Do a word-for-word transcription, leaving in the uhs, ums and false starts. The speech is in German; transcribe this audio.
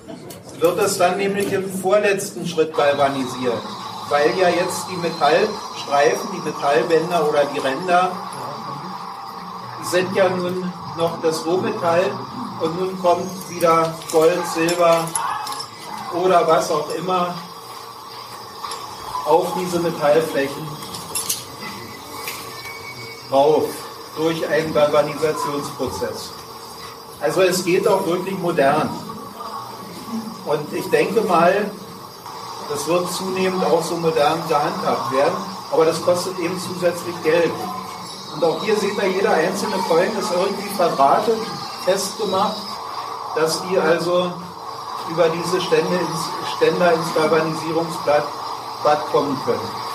wird es dann nämlich im vorletzten Schritt galvanisiert, weil ja jetzt die Metallstreifen, die Metallbänder oder die Ränder sind ja nun noch das Rohmetall und nun kommt wieder Gold, Silber oder was auch immer auf diese Metallflächen drauf durch einen Galvanisationsprozess. Also es geht auch wirklich modern. Und ich denke mal, das wird zunehmend auch so modern gehandhabt werden, aber das kostet eben zusätzlich Geld. Und auch hier seht ihr, jeder einzelne Coin ist irgendwie verdrahtet, festgemacht, dass die also über diese Stände ins, Ständer ins Galvanisierungsbad Bad kommen können.